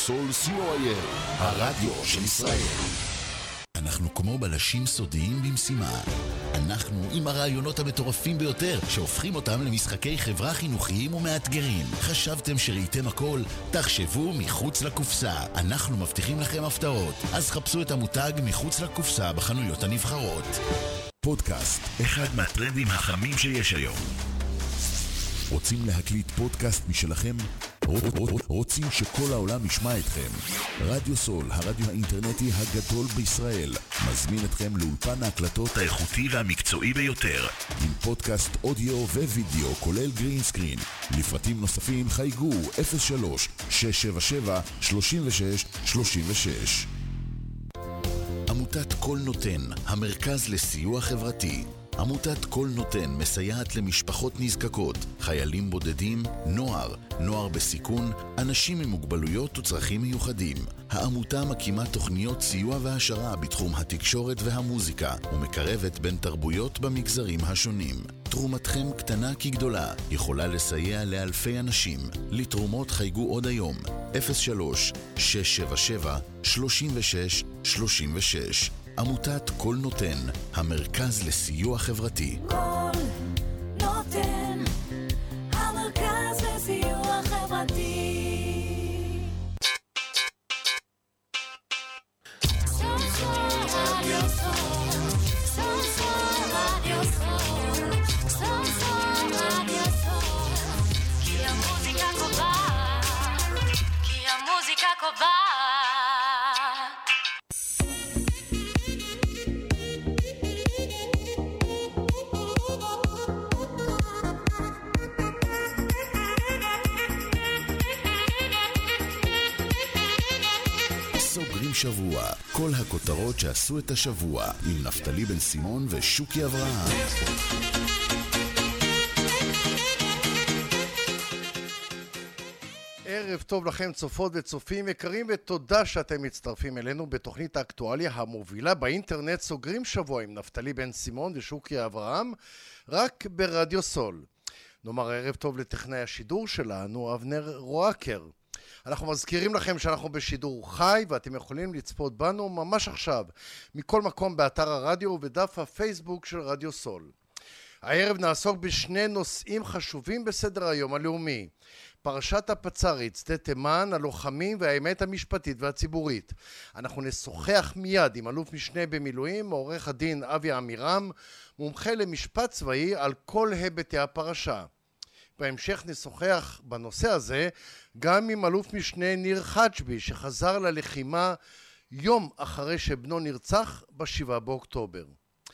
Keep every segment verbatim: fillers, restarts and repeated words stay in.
סול סי או איי אל, הרדיו של ישראל. אנחנו כמו בלשים סודיים במשימה. אנחנו עם הרעיונות המטורפים ביותר שהופכים אותם למשחקי חברה חינוכיים ומאתגרים. חשבתם שראיתם הכל? תחשבו מחוץ לקופסה. אנחנו מבטיחים לכם הפתעות. אז חפשו את המותג מחוץ לקופסה בחנויות הנבחרות. פודקאסט, אחד מהטרנדים החמים שיש היום. רוצים להקליט פודקאסט משלכם? רוצים שכל העולם ישמע אתכם? רדיו סול, הרדיו האינטרנטי הגדול בישראל, מזמין אתכם לאולפן ההקלטות האיכותי והמקצועי ביותר, עם פודקאסט אודיו ווידאו כולל גרין סקרין. לפרטים נוספים חייגו אפס שלוש שש שבע שבע שלושים ושש שלושים ושש. עמותת כל נותן, המרכז לסיוע חברתי. עמותת כל נותן מסייעת למשפחות נזקקות, חיילים בודדים, נוער, נוער בסיכון, אנשים עם מוגבלויות וצרכים מיוחדים. העמותה מקימה תוכניות סיוע והשרה בתחום התקשורת והמוזיקה, ומקרבת בין תרבויות במגזרים השונים. תרומתכם קטנה כגדולה, יכולה לסייע לאלפי אנשים. לתרומות חייגו עוד היום, אפס שלוש שש שבע שבע שלושים ושש שלושים ושש. עמותת כל נותן, המרכז לסיוע חברתי. כל נותן, המרכז לסיוע חברתי. סול סול רדיו סול, סול סול רדיו סול, סול סול רדיו סול, כי המוזיקה קובעת, כי המוזיקה קובעת. סוגרים שבוע, כל הכותרות שעשו את השבוע, עם נפתלי בן סימון ושוקי אברהם. ערב טוב לכם צופות וצופים יקרים, ותודה שאתם מצטרפים אלינו בתוכנית האקטואליה המובילה באינטרנט. סוגרים שבוע עם נפתלי בן סימון ושוקי אברהם, רק ברדיו סול. נאמר ערב טוב לטכנאי השידור שלנו, אבנר רואקר. אנחנו מזכירים לכם שאנחנו בשידור חי, ואתם יכולים לצפות בנו ממש עכשיו, מכל מקום באתר הרדיו ובדף הפייסבוק של רדיו סול. הערב נעסוק בשני נושאים חשובים בסדר היום הלאומי. פרשת הפצ"רית, שדה תימן, הלוחמים והאמת המשפטית והציבורית. אנחנו נשוחח מיד עם אלוף משנה במילואים, עורך הדין אבי עמירם, מומחה למשפט צבאי על כל היבטי הפרשה. בהמשך נשוחח בנושא הזה גם עם אלוף משנה ניר חג'בי, שחזר ללחימה יום אחרי שבנו נרצח בשבעה באוקטובר.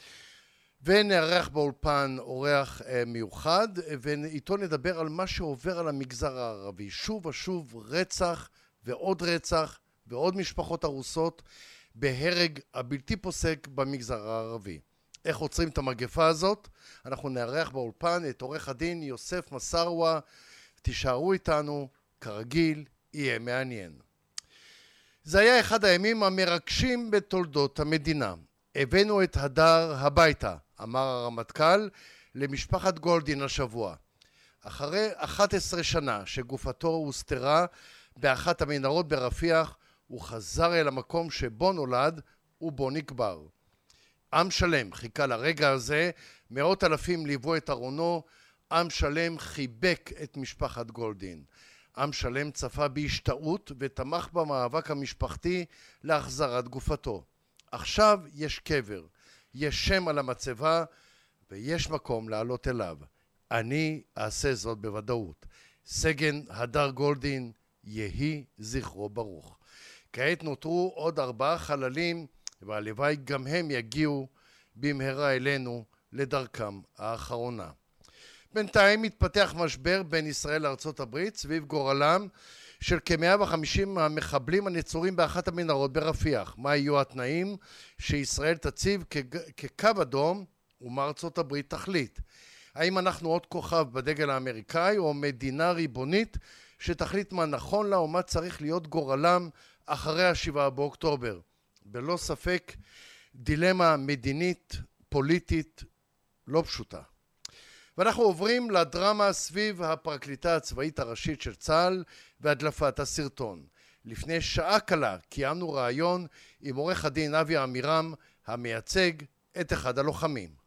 ונערך באולפן אורח מיוחד, ואיתו נדבר על מה שעובר על המגזר הערבי. שוב ושוב רצח ועוד רצח ועוד משפחות הרוסות בהרג הבלתי פוסק במגזר הערבי. איך עוצרים את המגפה הזאת? אנחנו נערך באולפן את עורך הדין יוסף מסרווה. תישארו איתנו, כרגיל, יהיה מעניין. זה היה אחד הימים המרגשים בתולדות המדינה. הבאנו את הדר הביתה, אמר הרמטכ"ל למשפחת גולדין השבוע. אחרי אחת עשרה שנה שגופתו הוסתרה באחת המנהרות ברפיח, הוא חזר אל המקום שבו נולד ובו נקבר. עם שלם חיכה לרגע הזה, מאות אלפים ליוו את ארונו, עם שלם חיבק את משפחת גולדין. עם שלם צפה בהשתאות ותמך במאבק המשפחתי להחזרת גופתו. עכשיו יש קבר, יש שם על המצבה ויש מקום לעלות אליו. אני אעשה זאת בוודאות. סגן הדר גולדין, יהי זכרו ברוך. כעת נותרו עוד ארבעה חללים, והלוואי גם הם יגיעו במהרה אלינו לדרכם האחרונה. בינתיים מתפתח משבר בין ישראל לארצות הברית סביב גורלם של כ-מאה וחמישים המחבלים הנצורים באחת המנהרות ברפיח. מה יהיו התנאים שישראל תציב כקו אדום ומה ארצות הברית תחליט? האם אנחנו עוד כוכב בדגל האמריקאי או מדינה ריבונית שתחליט מה נכון לה ומה צריך להיות גורלם אחרי השבעה באוקטובר? בלא ספק דילמה מדינית, פוליטית, לא פשוטה. ואנחנו עוברים לדרמה סביב הפרקליטה הצבאית הראשית של צה"ל והדלפת הסרטון. לפני שעה קלה קיימנו ראיון עם עורך הדין אבי עמירם, המייצג את אחד הלוחמים.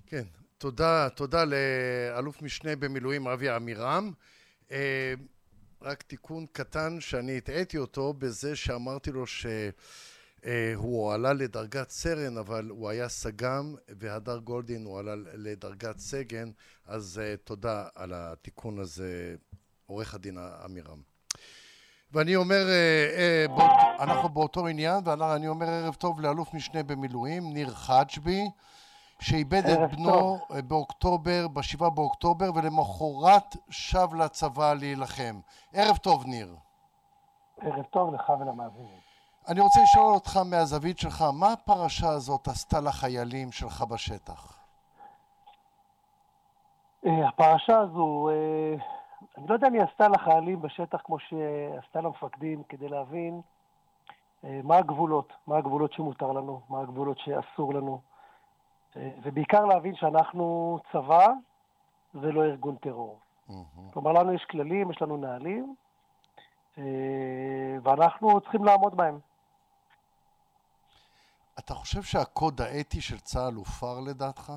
כן, תודה, תודה לאלוף משנה במילואים אבי עמירם. אה, רק תיקון קטן שאני הטעיתי אותו בזה שאמרתי לו שהוא עלה לדרגת סרן, אבל הוא היה סג"ם, והדר גולדין הוא עלה לדרגת סגן, אז אה, תודה על התיקון הזה, עורך הדין עמירם. ואני אומר, אה, אה, באות, אנחנו באותו עניין, ואני אומר ערב טוב לאלוף משנה במילואים, ניר חג'בי, שאיבד את בנו טוב. באוקטובר, בשבעה באוקטובר, ולמחרת שב לצבא להילחם. ערב טוב, ניר. ערב טוב לך ולמאזינים. אני רוצה לשאול אותך מהזווית שלך, מה הפרשה הזאת עשתה לחיילים שלך בשטח? הפרשה הזו, אני לא יודע אם היא עשתה לחיילים בשטח כמו שעשתה למפקדים, כדי להבין מה הגבולות, מה הגבולות שמותר לנו, מה הגבולות שאסור לנו. ובעיקר להבין שאנחנו צבא ולא ארגון טרור. Mm-hmm. כלומר, לנו יש כללים, יש לנו נהלים, ואנחנו צריכים לעמוד בהם. אתה חושב שהקוד האתי של צה"ל הופר לדעתך?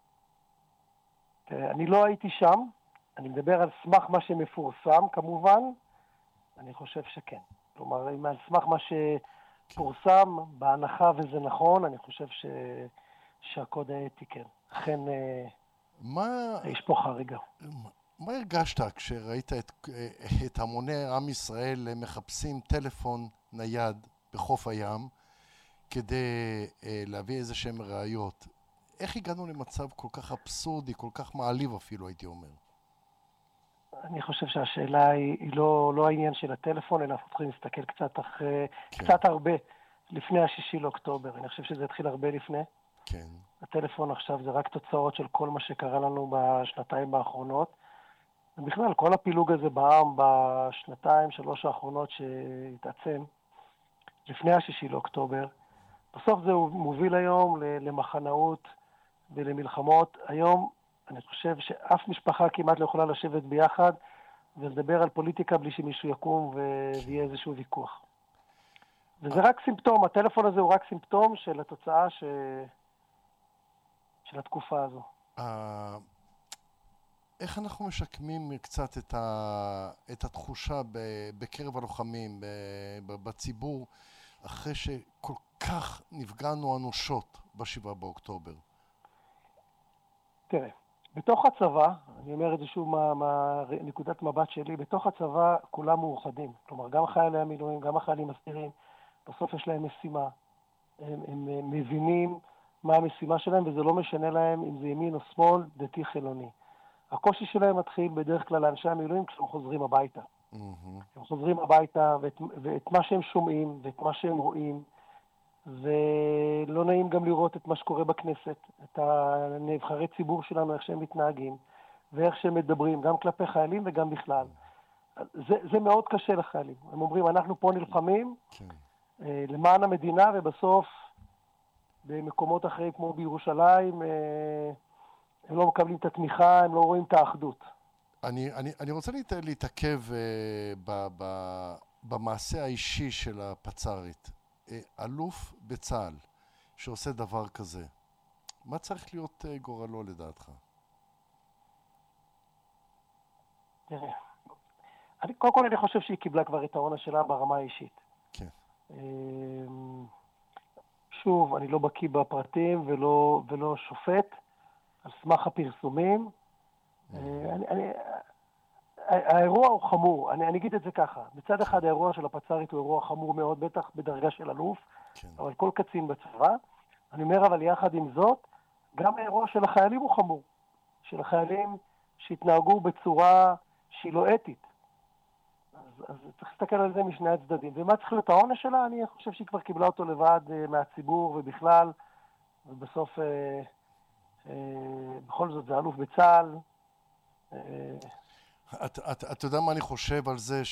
אני לא הייתי שם, אני מדבר על סמך מה שמפורסם כמובן, אני חושב שכן. כלומר, אם על סמך מה שפורסם, בהנחה וזה נכון, אני חושב ש... שהקוד האתי כן. אכן מה... יש פה חריגה. מה, מה הרגשת כשראית את, את המוני עם ישראל מחפשים טלפון נייד בחוף הים כדי להביא איזה שהם ראיות? איך הגענו למצב כל כך אבסורדי, כל כך מעליב אפילו, הייתי אומר? אני חושב שהשאלה היא, היא לא, לא העניין של הטלפון, אלא אנחנו צריכים להסתכל קצת, אחרי, כן. קצת הרבה לפני השישי לאוקטובר. אני חושב שזה התחיל הרבה לפני. כן. הטלפון עכשיו זה רק תוצאות של כל מה שקרה לנו בשנתיים האחרונות. ובכלל, כל הפילוג הזה בעם בשנתיים, שלוש האחרונות שהתעצם, לפני השישי לאוקטובר, בסוף זה מוביל היום למחנאות ולמלחמות. היום אני חושב שאף משפחה כמעט לא יכולה לשבת ביחד ולדבר על פוליטיקה בלי שמישהו יקום ויהיה איזשהו ויכוח. וזה רק סימפטום, הטלפון הזה הוא רק סימפטום של התוצאה ש... של התקופה הזו. איך אנחנו משקמים קצת את, ה... את התחושה בקרב הלוחמים, בציבור, אחרי שכל כך נפגענו אנושות בשבעה באוקטובר? תראה, בתוך הצבא, אני אומר את זה שוב מה, מה נקודת מבט שלי, בתוך הצבא כולם מאוחדים. כלומר, גם חיילי המילואים, גם החיילים הסדירים, בסוף יש להם משימה. הם, הם מבינים מה המשימה שלהם, וזה לא משנה להם אם זה ימין או שמאל, דתי חילוני. הקושי שלהם מתחיל בדרך כלל לאנשי המילואים כשהם חוזרים הביתה. Mm-hmm. הם חוזרים הביתה, ואת, ואת מה שהם שומעים, ואת מה שהם רואים, ולא נעים גם לראות את מה שקורה בכנסת, את הנבחרי ציבור שלנו, איך שהם מתנהגים, ואיך שהם מדברים, גם כלפי חיילים וגם בכלל. זה, זה מאוד קשה לחיילים. הם אומרים, אנחנו פה נלחמים, כן. למען המדינה, ובסוף, במקומות אחרים כמו בירושלים, הם לא מקבלים את התמיכה, הם לא רואים את האחדות. אני, אני, אני רוצה להת, להתעכב uh, ב, ב, במעשה האישי של הפצ"רית. Uh, אלוף בצה"ל שעושה דבר כזה, מה צריך להיות uh, גורלו לדעתך? תראה, אני, קודם כל אני חושב שהיא קיבלה כבר את העונה שלה ברמה האישית. כן. Uh, שוב, אני לא בקיא בפרטים ולא, ולא שופט על סמך הפרסומים. אני, אני, האירוע הוא חמור, אני, אני אגיד את זה ככה. מצד אחד האירוע של הפצ"רית הוא אירוע חמור מאוד, בטח בדרגה של אלוף, כן. אבל כל קצין בצבא. אני אומר אבל יחד עם זאת, גם האירוע של החיילים הוא חמור. של החיילים שהתנהגו בצורה שהיא לא אתית. אז, אז צריך להסתכל על זה משני הצדדים. ומה צריך להיות העונש שלה? אני חושב שהיא כבר קיבלה אותו לבד uh, מהציבור ובכלל, ובסוף, uh, uh, בכל זאת זה אלוף בצה"ל. Uh, אתה את, את יודע מה אני חושב על זה?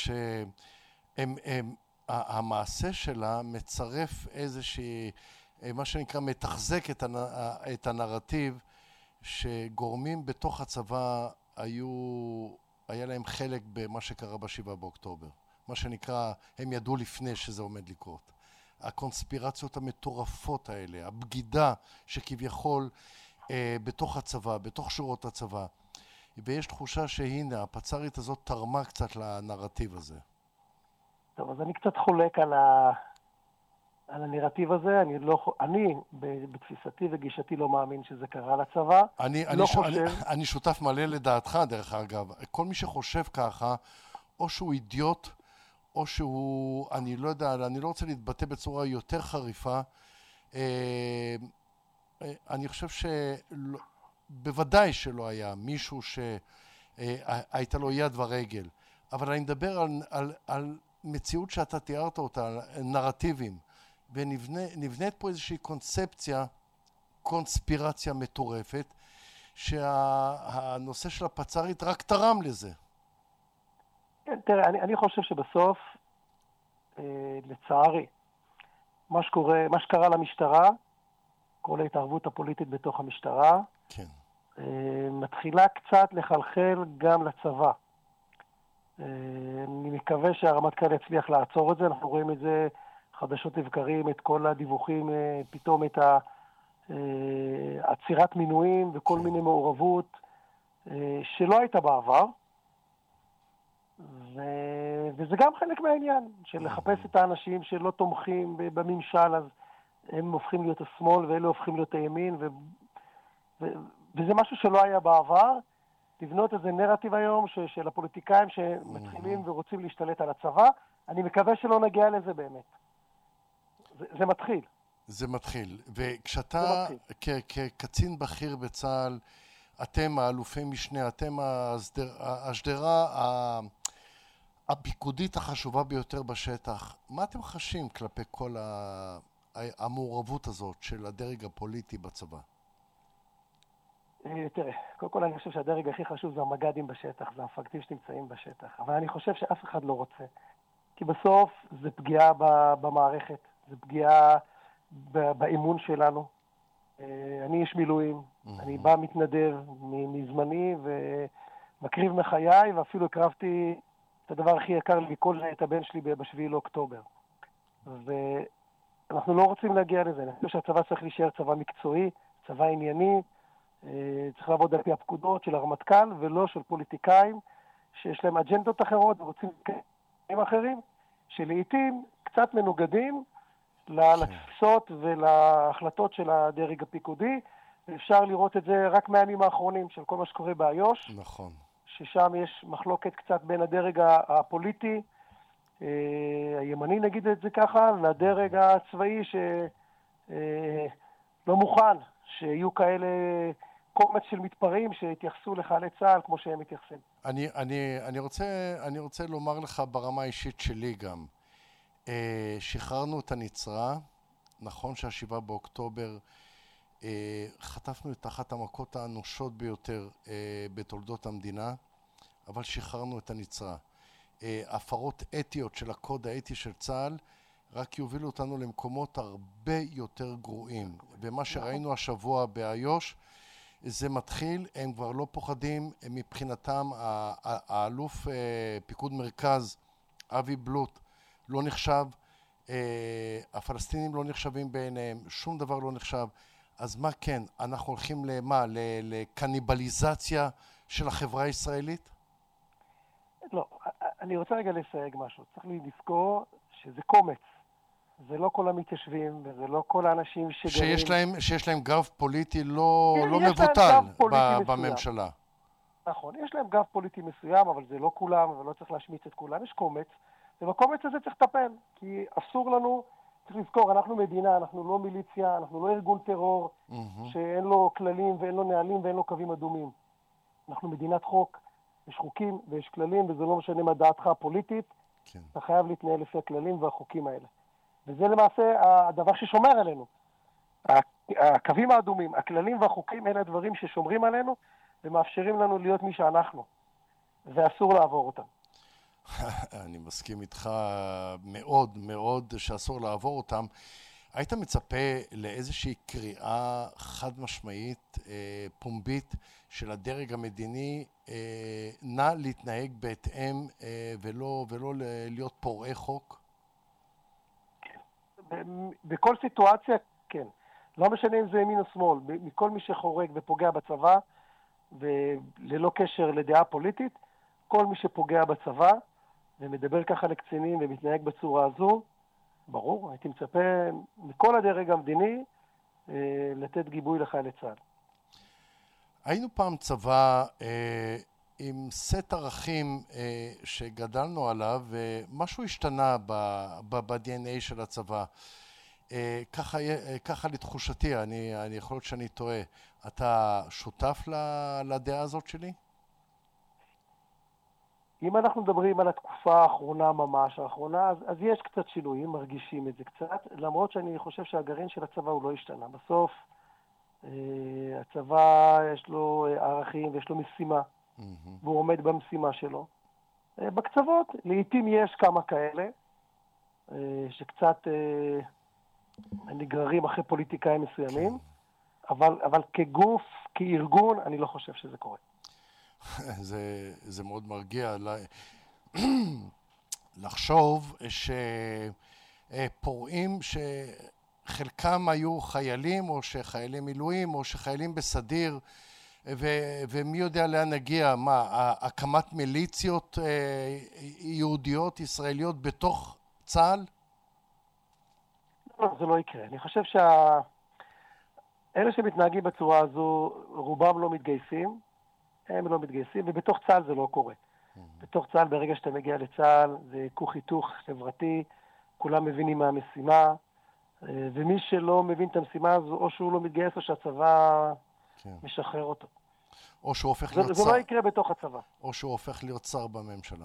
שהמעשה שלה מצרף איזושהי, מה שנקרא, מתחזק את, הנ, את הנרטיב שגורמים בתוך הצבא היו... היה להם חלק במה שקרה בשבעה באוקטובר. מה שנקרא, הם ידעו לפני שזה עומד לקרות. הקונספירציות המטורפות האלה, הבגידה שכביכול אה, בתוך הצבא, בתוך שורות הצבא. ויש תחושה שהנה, הפצ"רית הזאת תרמה קצת לנרטיב הזה. טוב, אז אני קצת חולק על, ה... על הנרטיב הזה. אני, לא... אני בתפיסתי וגישתי לא מאמין שזה קרה לצבא. אני, לא אני, ש... חושב... אני, אני שותף מלא לדעתך, דרך אגב. כל מי שחושב ככה, או שהוא אידיוט, או שהוא, אני לא יודע, אני לא רוצה להתבטא בצורה יותר חריפה. אה, אני חושב שבוודאי שלא היה מישהו שהייתה לו יד ורגל. אבל אני מדבר על, על, על מציאות שאתה תיארת אותה, על נרטיבים, ונבנית פה איזושהי קונספציה, קונספירציה מטורפת, שהנושא של הפצ"רית רק תרם לזה. כן, תראה, אני, אני חושב שבסוף, אה, לצערי, מה שקורה, מה שקרה למשטרה, כל ההתערבות הפוליטית בתוך המשטרה, כן. אה, מתחילה קצת לחלחל גם לצבא. אה, אני מקווה שהרמטכ"ל יצליח לעצור את זה. אנחנו רואים את זה חדשות לבקרים, את כל הדיווחים, אה, פתאום את עצירת מינויים וכל כן. מיני מעורבות אה, שלא הייתה בעבר. ו... וזה גם חלק מהעניין, של לחפש את האנשים שלא תומכים בממשל, אז הם הופכים להיות השמאל ואלה הופכים להיות הימין, ו... ו... וזה משהו שלא היה בעבר. לבנות איזה נרטיב היום ש... של הפוליטיקאים שמתחילים ורוצים להשתלט על הצבא. אני מקווה שלא נגיע לזה באמת. זה, זה מתחיל. זה מתחיל. וכשאתה כ- כקצין בכיר בצה"ל, אתם האלופי משנה, אתם השדר, השדרה הפיקודית החשובה ביותר בשטח, מה אתם חשים כלפי כל ה- המעורבות הזאת של הדרג הפוליטי בצבא? תראה, קודם כל אני חושב שהדרג הכי חשוב זה המג"דים בשטח, זה המפקדים שנמצאים בשטח, אבל אני חושב שאף אחד לא רוצה, כי בסוף זה פגיעה במערכת, זה פגיעה באמון שלנו. אני איש מילואים, אני בא מתנדב מזמני ומקריב מחיי, ואפילו הקרבתי את הדבר הכי יקר לי מכל את הבן שלי בשביעי לאוקטובר. ואנחנו לא רוצים להגיע לזה. אני חושב שהצבא צריך להישאר צבא מקצועי, צבא ענייני, צריך לעבוד על פי הפקודות של הרמטכ"ל ולא של פוליטיקאים שיש להם אג'נדות אחרות ורוצים דברים אחרים, שלעיתים קצת מנוגדים לתפיסות ולהחלטות של הדרג הפיקודי. ואפשר לראות את זה רק מהימים האחרונים של כל מה שקורה באיו"ש. נכון. ששם יש מחלוקת קצת בין הדרג הפוליטי, הימני נגיד את זה ככה, לדרג הצבאי שלא מוכן שיהיו כאלה קומץ של מתפרעים שהתייחסו לחיילי צה"ל כמו שהם מתייחסים. אני, אני, אני רוצה, אני רוצה לומר לך ברמה האישית שלי גם, שחררנו את הנצרה, נכון שהשבעה באוקטובר חטפנו את אחת המכות האנושות ביותר בתולדות המדינה, אבל שחררנו את הנצרה. הפרות אתיות של הקוד האתי של צה"ל רק יובילו אותנו למקומות הרבה יותר גרועים. ומה שראינו השבוע באיו"ש, זה מתחיל, הם כבר לא פוחדים, מבחינתם האלוף פיקוד מרכז, אבי בלוט, לא נחשב, הפלסטינים לא נחשבים בעיניהם, שום דבר לא נחשב. אז מה כן? אנחנו הולכים למה? לקניבליזציה של החברה הישראלית? לא, אני רוצה רגע לסייג משהו. צריך לזכור שזה קומץ. זה לא כל המתיישבים, וזה לא כל האנשים שגרים... שיש להם, שיש להם גב פוליטי לא, כן, לא יש מבוטל להם גב פוליטי ב- מסוים. בממשלה. נכון, יש להם גב פוליטי מסוים, אבל זה לא כולם, ולא צריך להשמיץ את כולם. יש קומץ, ובקומץ הזה צריך לטפל, כי אסור לנו... צריך לזכור, אנחנו מדינה, אנחנו לא מיליציה, אנחנו לא ארגון טרור mm-hmm. שאין לו כללים ואין לו נהלים ואין לו קווים אדומים. אנחנו מדינת חוק, יש חוקים ויש כללים, וזה לא משנה מה דעתך הפוליטית, כן. אתה חייב להתנהל לפי הכללים והחוקים האלה. וזה למעשה הדבר ששומר עלינו. הקווים האדומים, הכללים והחוקים, אלה הדברים ששומרים עלינו ומאפשרים לנו להיות מי שאנחנו. ואסור לעבור אותם. אני מסכים איתך מאוד מאוד שאסור לעבור אותם. היית מצפה לאיזושהי קריאה חד משמעית, אה, פומבית של הדרג המדיני, אה, נא להתנהג בהתאם אה, ולא, ולא להיות פורעי חוק? בכל סיטואציה, כן. לא משנה אם זה ימין או שמאל, מכל מי שחורג ופוגע בצבא, וללא קשר לדעה פוליטית, כל מי שפוגע בצבא, ומדבר ככה לקצינים ומתנהג בצורה הזו, ברור, הייתי מצפה מכל הדרג המדיני לתת גיבוי לחיילי צה"ל. היינו פעם צבא אה, עם סט ערכים אה, שגדלנו עליו, ומשהו השתנה ב-די אן איי של הצבא. אה, ככה, אה, ככה לתחושתי, אני, אני יכול להיות שאני טועה. אתה שותף לדעה הזאת שלי? אם אנחנו מדברים על התקופה האחרונה ממש, האחרונה, אז, אז יש קצת שינויים, מרגישים את זה קצת, למרות שאני חושב שהגרעין של הצבא הוא לא השתנה. בסוף, אה, הצבא יש לו ערכים ויש לו משימה, mm-hmm. והוא עומד במשימה שלו. אה, בקצוות, לעתים יש כמה כאלה, אה, שקצת אה, נגררים אחרי פוליטיקאים מסוימים, אבל, אבל כגוף, כארגון, אני לא חושב שזה קורה. זה, זה מאוד מרגיע לחשוב שפורעים שחלקם היו חיילים או שחיילים מילואים או שחיילים בסדיר ו, ומי יודע לאן נגיע, מה, הקמת מיליציות יהודיות ישראליות בתוך צה"ל? לא, זה לא יקרה. אני חושב שה... אלה שמתנהגים בצורה הזו, רובם לא מתגייסים, הם לא מתגייסים, ובתוך צה"ל זה לא קורה. Mm-hmm. בתוך צה"ל, ברגע שאתה מגיע לצה"ל, זה כוך היתוך חברתי, כולם מבינים מה המשימה, ומי שלא מבין את המשימה הזו, או שהוא לא מתגייס, או שהצבא כן. משחרר אותו. או שהוא הופך זה, להיות זה שר. לא יקרה בתוך הצבא. או שהוא הופך להיות שר בממשלה.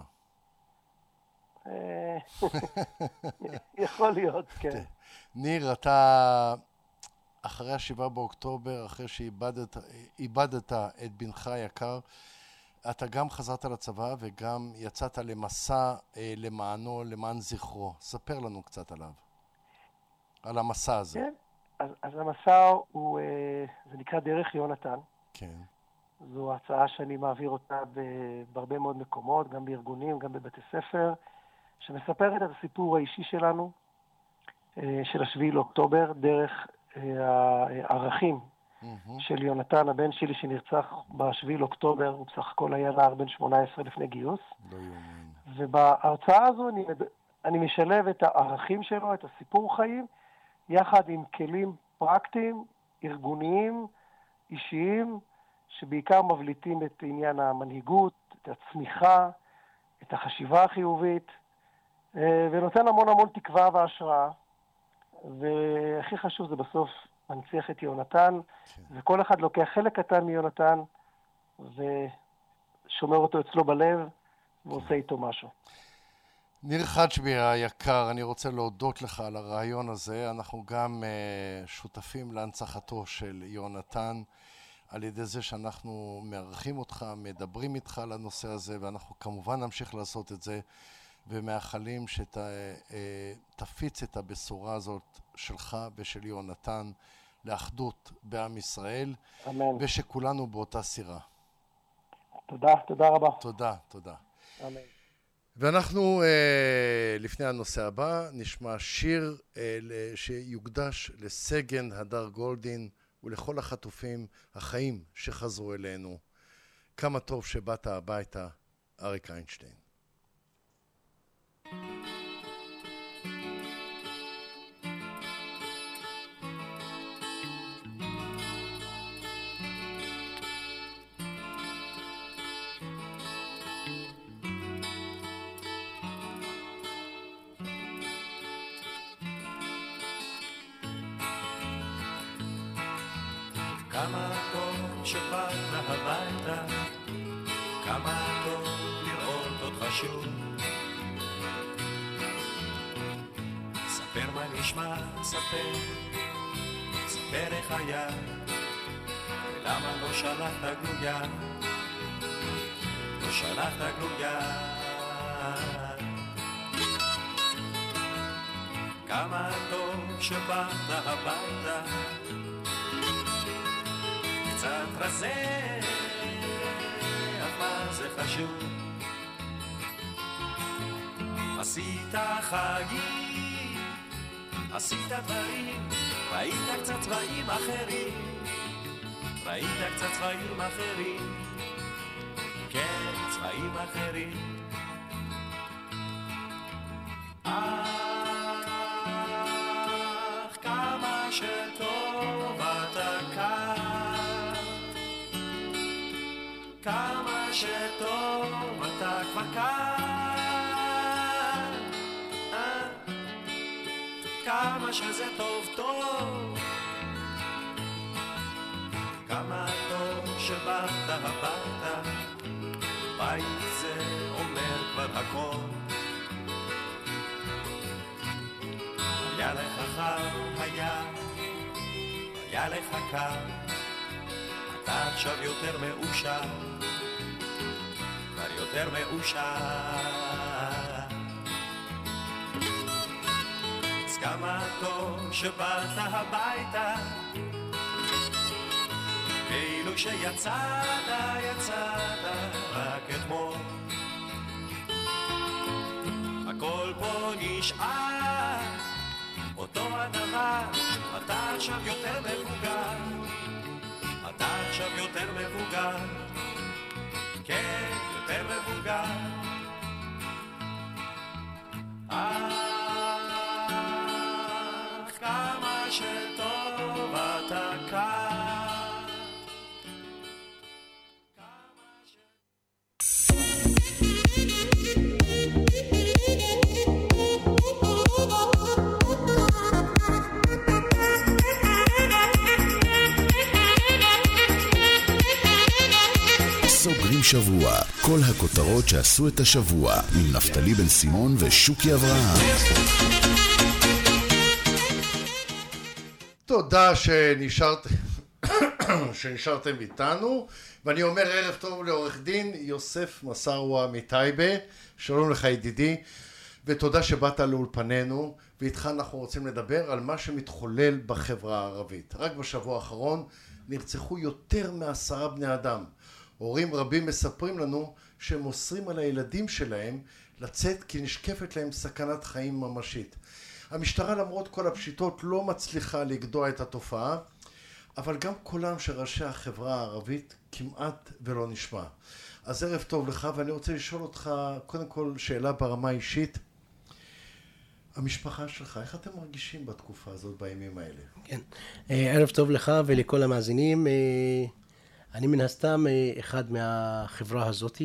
יכול להיות, כן. ניר, אתה... אחרי השבעה באוקטובר, אחרי שאיבדת את בנך היקר, אתה גם חזרת לצבא וגם יצאת למסע אה, למענו, למען זכרו. ספר לנו קצת עליו, על המסע הזה. כן, אז, אז המסע הוא, אה, זה נקרא דרך יונתן. כן. זו הצעה שאני מעביר אותה בהרבה מאוד מקומות, גם בארגונים, גם בבתי ספר, שמספרת את הסיפור האישי שלנו, אה, של השביעי לאוקטובר, דרך... הערכים mm-hmm. של יונתן, הבן שלי שנרצח בשביעי לאוקטובר, הוא בסך הכל היה נער בן שמונה עשרה לפני גיוס. לא יאומן. ובהרצאה הזו אני, אני משלב את הערכים שלו, את הסיפור חיים, יחד עם כלים פרקטיים, ארגוניים, אישיים, שבעיקר מבליטים את עניין המנהיגות, את הצמיחה, את החשיבה החיובית, ונותן המון המון תקווה והשראה. והכי חשוב זה בסוף מנציח את יונתן, כן. וכל אחד לוקח חלק קטן מיונתן ושומר אותו אצלו בלב ועושה כן. איתו משהו. ניר חג'בי היקר, אני רוצה להודות לך על הרעיון הזה. אנחנו גם uh, שותפים להנצחתו של יונתן על ידי זה שאנחנו מארחים אותך, מדברים איתך על הנושא הזה, ואנחנו כמובן נמשיך לעשות את זה. ומאחלים שתפיץ את הבשורה הזאת שלך ושל יונתן לאחדות בעם ישראל. אמן. ושכולנו באותה סירה. תודה, תודה רבה. תודה, תודה. אמן. ואנחנו לפני הנושא הבא נשמע שיר שיוקדש לסגן הדר גולדין ולכל החטופים החיים שחזרו אלינו. כמה טוב שבאת הביתה, אריק איינשטיין. כמה טוב שבאת הביתה, כמה טוב לראות אותך שוב. ספר מה נשמע, ספר, ספר איך היה, ולמה לא שלחת גלויה, לא שלחת גלויה. כמה טוב שבאת הביתה, קצת רזה, אך מה זה חשוב? עשית חיים, עשית דברים ראית קצת צבעים אחרים, ראית קצת צבעים אחרים, כן, צבעים אחרים. אך כמה שטוב אתה כאן, כמה שטוב אתה כבר כאן, אה? כמה שזה טוב טוב, כמה טוב שבאת הביתה, בית זה אומר כבר הכל. היה לך חם, היה, היה לך קר, אתה עכשיו יותר מאושר, כבר יותר מאושר. אז כמה טוב שבאת הביתה, כאילו שיצאת, יצאת רק אתמול. הכל פה נשאר אותו הדבר, אתה עכשיו יותר מבוגר, אתה עכשיו יותר מבוגר, כן, יותר מבוגר. אך כמה שטוב אתה כאן, כמה ש... סוגרים שבוע, כל הכותרות שעשו את השבוע, עם נפתלי בן סימון ושוקי אברהם. תודה שנשארתם, שנשארתם איתנו, ואני אומר ערב טוב לעורך דין יוסף מסארווה מטייבה. שלום לך ידידי, ותודה שבאת לאולפנינו, ואיתך אנחנו רוצים לדבר על מה שמתחולל בחברה הערבית. רק בשבוע האחרון נרצחו יותר מעשרה בני אדם. הורים רבים מספרים לנו שהם אוסרים על הילדים שלהם לצאת כי נשקפת להם סכנת חיים ממשית. המשטרה למרות כל הפשיטות לא מצליחה לגדוע את התופעה, אבל גם קולם של ראשי החברה הערבית כמעט ולא נשמע. אז ערב טוב לך, ואני רוצה לשאול אותך קודם כל שאלה ברמה אישית. המשפחה שלך, איך אתם מרגישים בתקופה הזאת בימים האלה? כן, ערב טוב לך ולכל המאזינים. אני מן הסתם אחד מהחברה הזאת,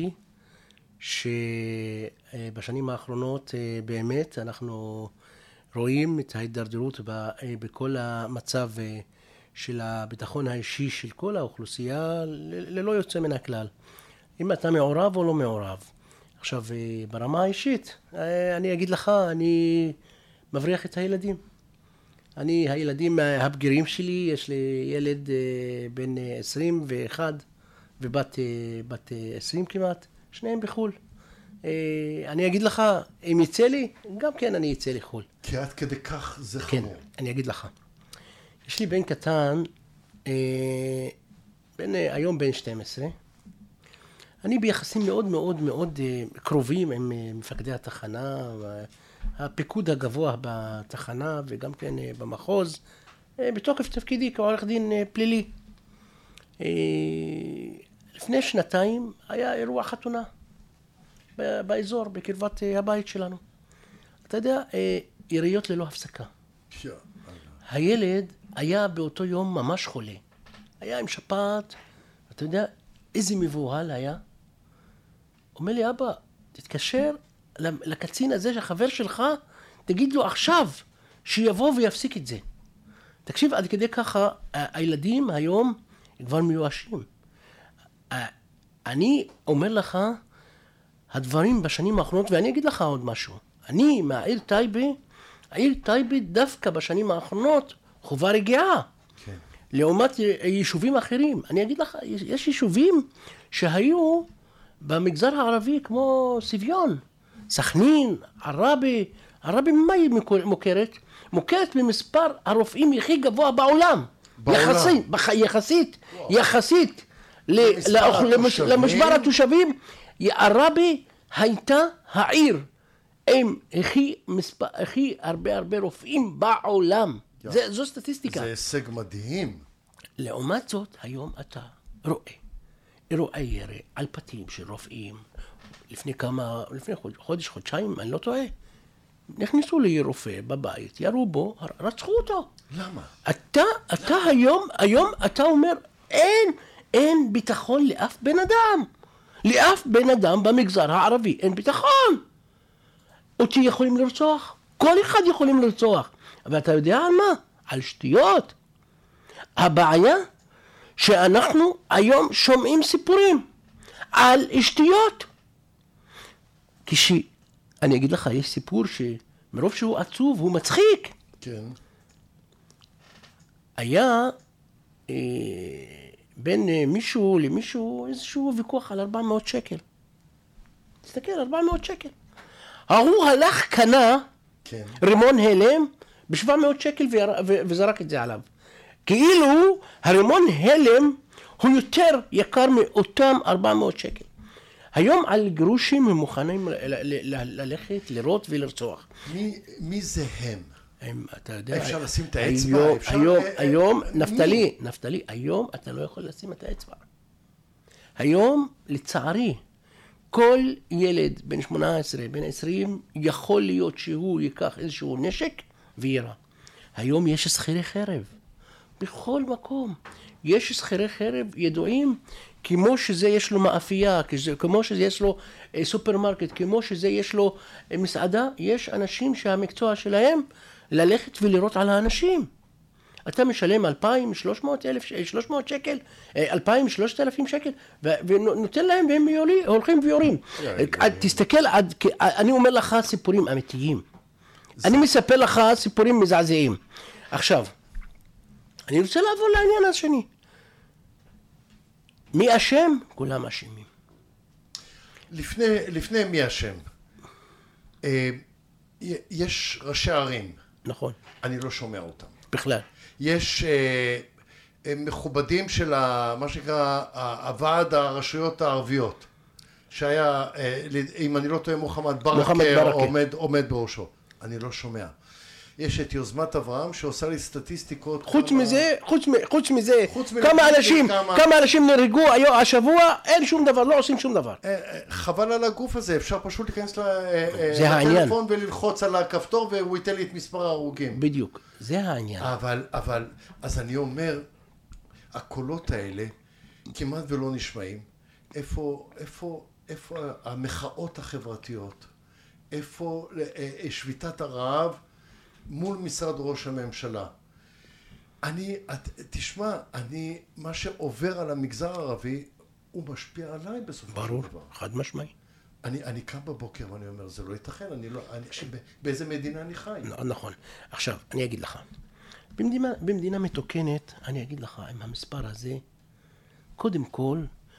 שבשנים האחרונות באמת אנחנו רואים את ההידרדרות בכל המצב של הביטחון האישי של כל האוכלוסייה, ללא יוצא מן הכלל. אם אתה מעורב או לא מעורב. עכשיו, ברמה האישית, אני אגיד לך, אני מבריח את הילדים. אני, הילדים הבגירים שלי, יש לי ילד בן עשרים ואחת ובת בת עשרים כמעט, שניהם בחול. אני אגיד לך, אם יצא לי, גם כן אני יצא לחול. כי עד כדי כך זה כן, חמור. אני אגיד לך. יש לי בן קטן, בן, היום בן שתים עשרה. אני ביחסים מאוד מאוד מאוד קרובים עם מפקדי התחנה, הפיקוד הגבוה בתחנה וגם כן במחוז, בתוקף תפקידי כעורך דין פלילי. לפני שנתיים היה אירוע חתונה באזור, בקרבת הבית שלנו. אתה יודע, יריות ללא הפסקה. הילד היה באותו יום ממש חולה. היה עם שפעת, אתה יודע איזה מבוהל היה? אומר לי, אבא, תתקשר לקצין הזה שהחבר שלך, תגיד לו עכשיו שיבוא ויפסיק את זה. תקשיב, עד כדי ככה, הילדים היום כבר מיואשים. אני אומר לך, הדברים בשנים האחרונות, ואני אגיד לך עוד משהו. אני מהעיר טייבה, העיר טייבה דווקא בשנים האחרונות חובה רגיעה. כן. לעומת יישובים אחרים. אני אגיד לך, יש יישובים שהיו במגזר הערבי כמו סביון, סכנין, עראבה. עראבה ממה היא מוכרת? מוכרת במספר הרופאים הכי גבוה בעולם. בעולם. יחסית, יחסית, וואו. יחסית למשבר התושבים. עראבה הייתה העיר עם הכי מספר, הכי הרבה הרבה רופאים בעולם. זה, זו סטטיסטיקה. זה הישג מדהים. לעומת זאת, היום אתה רואה אירועי ירי על בתים של רופאים. לפני כמה, לפני חודש, חודש, חודשיים, אני לא טועה. נכנסו לרופא בבית, ירו בו, רצחו אותו. למה? אתה, אתה היום, היום אתה אומר, אין, אין ביטחון לאף בן אדם. לאף בן אדם במגזר הערבי אין ביטחון. אותי יכולים לרצוח, כל אחד יכולים לרצוח. אבל אתה יודע על מה? על שטויות. הבעיה שאנחנו היום שומעים סיפורים על שטויות. כשאני אגיד לך, יש סיפור שמרוב שהוא עצוב, הוא מצחיק. כן. היה אה, בין אה, מישהו למישהו איזשהו ויכוח על ארבע מאות שקל. תסתכל, ארבע מאות שקל. ההוא הלך קנה כן. רימון הלם ב-שבע מאות שקל ו- ו- וזרק את זה עליו. כאילו הרימון הלם הוא יותר יקר מאותם ארבע מאות שקל. היום על גרושים הם מוכנים ל- ל- ל- ללכת, לראות ולרצוח. מי, מי זה הם? הם, אתה יודע, אפשר לשים את האצבע? היום, אפשר, היום, אה, אה, היום, מי? נפתלי, נפתלי, היום אתה לא יכול לשים את האצבע. היום, לצערי, כל ילד בן שמונה עשרה, בן עשרים, יכול להיות שהוא ייקח איזשהו נשק וירה. היום יש שכירי חרב. בכל מקום. יש שכירי חרב ידועים, כמו שזה יש לו מאפייה, כמו שזה יש לו סופרמרקט, כמו שזה יש לו מסעדה, יש אנשים שהמקצוע שלהם ללכת ולירות על האנשים. אתה משלם אלפיים, שלוש מאות אלף, שלוש מאות שקל, אלפיים, שלושת אלפים שקל, ונותן להם והם יורים, הולכים ויורים. תסתכל, אני אומר לך סיפורים אמיתיים. אני מספר לך סיפורים מזעזעים. עכשיו, אני רוצה לעבור לעניין השני. מי אשם? כולם אשמים. לפני, לפני מי אשם? אה, יש ראשי ערים. נכון. אני לא שומע אותם. בכלל. יש אה, אה, מכובדים של ה, מה שנקרא הוועד הרשויות הערביות, שהיה, אה, אם אני לא טועה, מוחמד ברכה, מוחמד ברכה. עומד, עומד בראשו. אני לא שומע. יש את יוזמת אברהם שעושה לי סטטיסטיקות. חוץ כמה... מזה, חוץ, חוץ מזה, חוץ כמה אנשים, כמה... כמה אנשים נהרגו היום, השבוע, אין שום דבר, לא עושים שום דבר. חבל על הגוף הזה, אפשר פשוט להיכנס זה העניין. לטלפון וללחוץ על הכפתור והוא ייתן לי את מספר ההרוגים. בדיוק, זה העניין. אבל, אבל, אז אני אומר, הקולות האלה כמעט ולא נשמעים. איפה, איפה, איפה המחאות החברתיות? איפה שביתת הרעב מול משרד ראש הממשלה? אני, תשמע, אני, מה שעובר על המגזר הערבי, הוא משפיע עליי בסופו של דבר. ברור, חד משמעי. אני, אני קם בבוקר ואני אומר, זה לא ייתכן, אני לא, אני, באיזה מדינה אני חי? נכון. עכשיו, אני אגיד לך. במדינה, במדינה מתוקנת, אני אגיד לך, עם המספר הזה, קודם כל,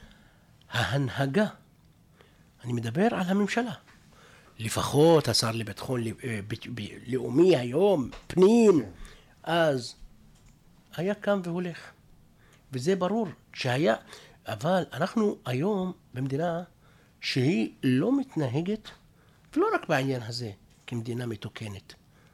ההנהגה, אני מדבר על הממשלה. לפחות השר לביטחון לאומי היום, פנים, אז היה קם והולך. וזה ברור שהיה, אבל אנחנו היום במדינה שהיא לא מתנהגת, ולא רק בעניין הזה, כמדינה מתוקנת.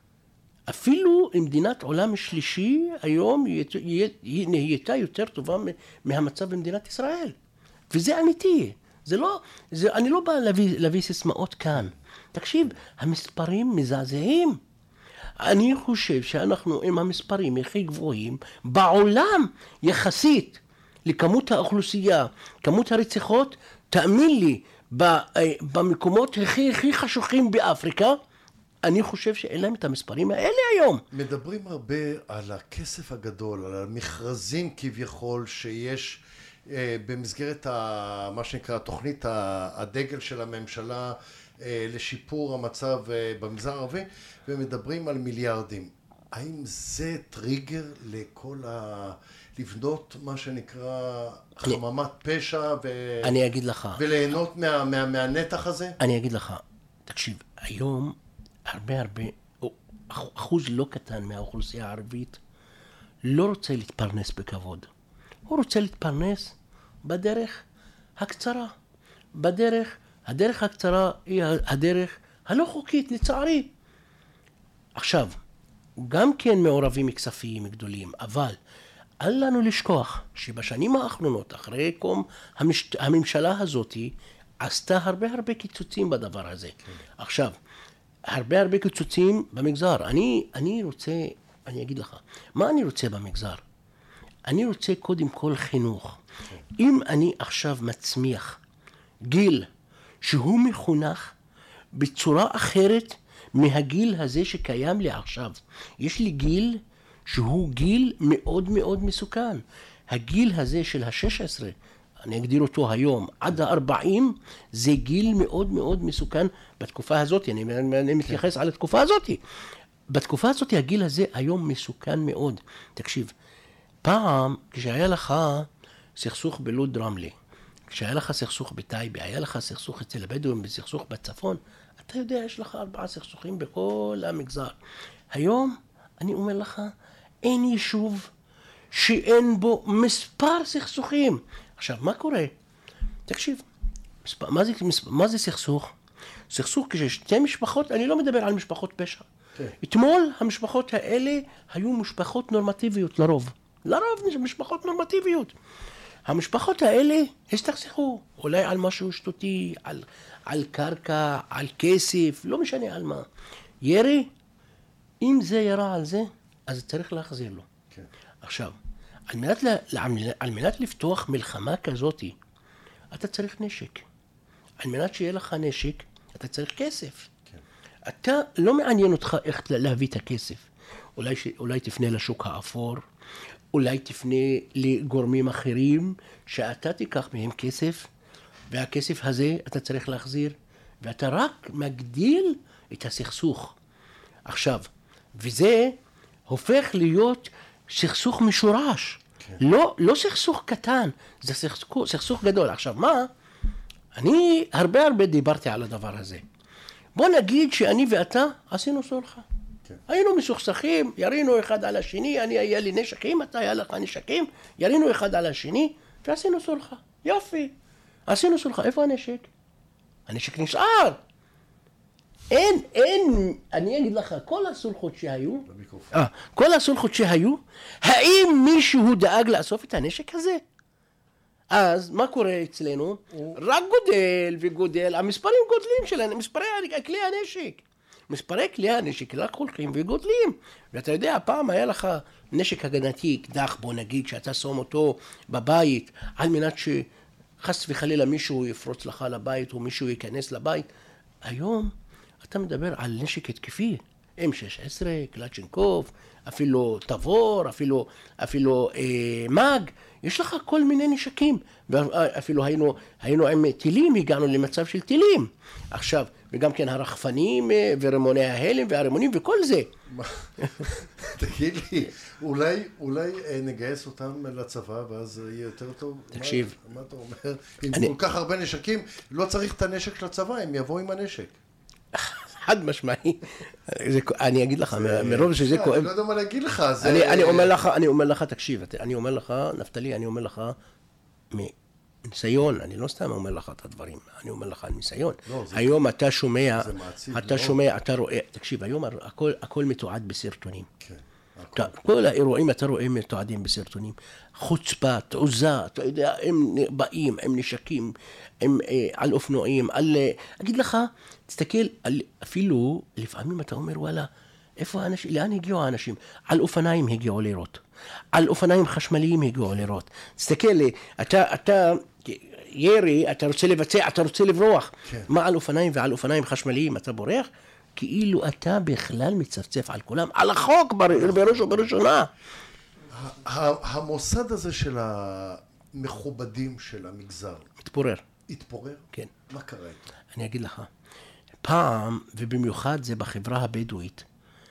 אפילו מדינת עולם שלישי היום היא נהייתה יותר טובה מהמצב במדינת ישראל. וזה אמיתי. זה לא, זה, אני לא בא להביא, להביא סיסמאות כאן. תקשיב, המספרים מזעזעים. אני חושב שאנחנו עם המספרים הכי גבוהים בעולם יחסית לכמות האוכלוסייה, כמות הרציחות, תאמין לי, במקומות הכי, הכי חשוכים באפריקה, אני חושב שאין להם את המספרים האלה היום. מדברים הרבה על הכסף הגדול, על המכרזים כביכול שיש במסגרת ה, מה שנקרא תוכנית הדגל של הממשלה לשיפור המצב במגזר הערבי, ומדברים על מיליארדים. האם זה טריגר לכל ה... לבנות מה שנקרא חממת פשע ו... אני אגיד לך. וליהנות מה, מה, מהנתח הזה? אני אגיד לך, תקשיב, היום הרבה הרבה, אחוז לא קטן מהאוכלוסייה הערבית לא רוצה להתפרנס בכבוד. הוא רוצה להתפרנס בדרך הקצרה. בדרך, הדרך הקצרה היא הדרך הלא חוקית, לצערי. עכשיו, גם כן מעורבים כספיים גדולים, אבל אל לנו לשכוח שבשנים האחרונות, אחרי קום המש... הממשלה הזאת, עשתה הרבה הרבה קיצוצים בדבר הזה. כן. עכשיו, הרבה הרבה קיצוצים במגזר. אני, אני רוצה, אני אגיד לך, מה אני רוצה במגזר? אני רוצה קודם כל חינוך. כן. אם אני עכשיו מצמיח גיל שהוא מחונך בצורה אחרת מהגיל הזה שקיים לי עכשיו. יש לי גיל שהוא גיל מאוד מאוד מסוכן. הגיל הזה של ה-שש עשרה, אני אגדיר אותו היום, עד ה-ארבעים, זה גיל מאוד מאוד מסוכן בתקופה הזאת. אני, אני מתייחס על התקופה הזאת. בתקופה הזאת הגיל הזה היום מסוכן מאוד. תקשיב, פעם כשהיה לך סכסוך בלוד רמלה, כשהיה לך סכסוך בטייבה, היה לך סכסוך אצל הבדואים בסכסוך בצפון, אתה יודע, יש לך ארבעה סכסוכים בכל המגזר. היום, אני אומר לך, אין יישוב שאין בו מספר סכסוכים. עכשיו, מה קורה? תקשיב, מספר, מה זה, מספר, מה זה סכסוך? סכסוך כששתי משפחות, אני לא מדבר על משפחות פשע. Okay. אתמול המשפחות האלה היו משפחות נורמטיביות לרוב. לרוב משפחות נורמטיביות. המשפחות האלה הסתכסכו, אולי על משהו שטותי, על, על קרקע, על כסף, לא משנה על מה. ירי, אם זה ירה על זה, אז צריך להחזיר לו. כן. עכשיו, על מנת, על מנת לפתוח מלחמה כזאת, אתה צריך נשק. על מנת שיהיה לך נשק, אתה צריך כסף. כן. אתה, לא מעניין אותך איך להביא את הכסף. אולי, אולי תפנה לשוק האפור, אולי תפנה לגורמים אחרים, שאתה תיקח מהם כסף, והכסף הזה אתה צריך להחזיר, ואתה רק מגדיל את הסכסוך. עכשיו, וזה הופך להיות סכסוך משורש. כן. לא, לא סכסוך קטן, זה סכסוך, סכסוך גדול. עכשיו, מה? אני הרבה הרבה דיברתי על הדבר הזה. בוא נגיד שאני ואתה עשינו סולחה. כן. היינו מסוכסכים, ירינו אחד על השני, אני היה לי נשקים, אתה היה לך נשקים, ירינו אחד על השני, ועשינו סולחה. יופי. עשינו סולחה. איפה הנשק? הנשק נשאר. אין, אין, אני אגיד לך, כל הסולחות שהיו, אה, כל הסולחות שהיו, האם מישהו דאג לאסוף את הנשק הזה? אז מה קורה אצלנו? רק גודל וגודל, המספרים גודלים שלנו, מספרי כלי הנשק. מספרי כלי הנשק רק הולכים וגודלים. ואתה יודע, פעם היה לך נשק הגנתי, אקדח, בוא נגיד שאתה שם אותו בבית, על מנת שחס וחלילה מישהו יפרוץ לך לבית או מישהו ייכנס לבית. היום אתה מדבר על נשק התקפי, אם שש עשרה, קלצ'נקוב, אפילו תבור, אפילו, אפילו אה, מג, יש לך כל מיני נשקים, ואפילו היינו, היינו עם טילים, הגענו למצב של טילים. עכשיו, וגם כן הרחפנים ורמוני ההלם והרימונים וכל זה. תגיד לי, אולי, אולי נגייס אותם לצבא ואז יהיה יותר טוב? תקשיב. מה, מה אתה אומר? אם אני... כל כך הרבה נשקים, לא צריך את הנשק של הצבא, הם יבואו עם הנשק. חד משמעי. אני אגיד לך, מרוב שזה כואב. אני לא יודע מה להגיד לך. אני אומר לך, אני אומר לך, תקשיב, אני אומר לך, נפתלי, אני אומר לך, מניסיון, אני לא סתם אומר לך את הדברים, אני אומר לך ניסיון. היום אתה שומע, אתה שומע, אתה רואה, תקשיב, היום הכל מתועד בסרטונים. כל האירועים אתה רואה מתועדים בסרטונים. חוצפה, תעוזה, אתה יודע, הם באים, הם נשקים, הם על אופנועים, על... אגיד לך, תסתכל, אפילו לפעמים אתה אומר, וואלה, איפה האנשים, לאן הגיעו האנשים? על אופניים הגיעו לירות. על אופניים חשמליים הגיעו לירות. תסתכל, אתה, אתה, ירי, אתה רוצה לבצע, אתה רוצה לברוח. כן. מה על אופניים ועל אופניים חשמליים אתה בורח? כאילו אתה בכלל מצפצף על כולם, על החוק בראש ובראשונה. המוסד הזה של המכובדים של המגזר התפורר. התפורר? כן. מה קרה איתו? אני אגיד לך, פעם, ובמיוחד זה בחברה הבדואית,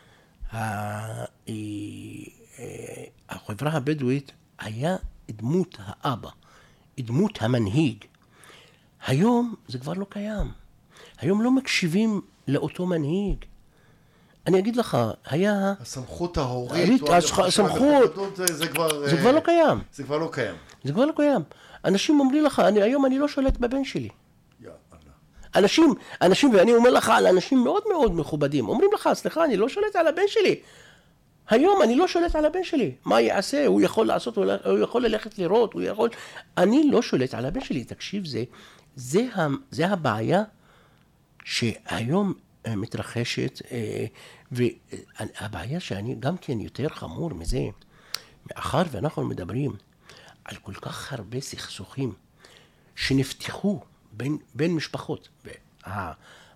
החברה הבדואית היה דמות האבא, דמות המנהיג. היום זה כבר לא קיים. היום לא מקשיבים לאותו מנהיג. אני אגיד לך, היה... הסמכות ההורית, הסמכות, זה כבר... זה כבר לא קיים. זה כבר לא קיים. זה כבר לא קיים. אנשים אומרים לך, אני, היום אני לא שולט בבן שלי. אנשים, אנשים, ואני אומר לך על אנשים מאוד מאוד מכובדים, אומרים לך, סליחה, אני לא שולט על הבן שלי. היום אני לא שולט על הבן שלי. מה יעשה? הוא יכול לעשות, הוא יכול ללכת לראות, הוא יכול... אני לא שולט על הבן שלי. תקשיב, זה, זה, זה הבעיה שהיום מתרחשת, והבעיה שאני גם כן יותר חמור מזה, מאחר ואנחנו מדברים על כל כך הרבה סכסוכים שנפתחו בין, בין משפחות. וה,